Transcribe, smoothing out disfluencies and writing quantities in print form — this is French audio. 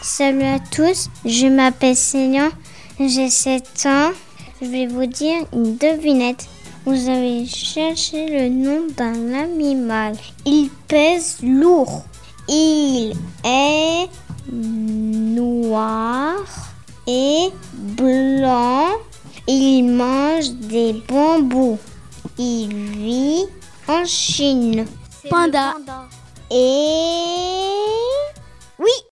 Salut à tous, je m'appelle Célian, j'ai 7 ans. Je vais vous dire une devinette. Vous avez cherché le nom d'un animal. Il pèse lourd. Il est noir et blanc. Il mange des bambous. Il vit en Chine. Panda. Et... oui!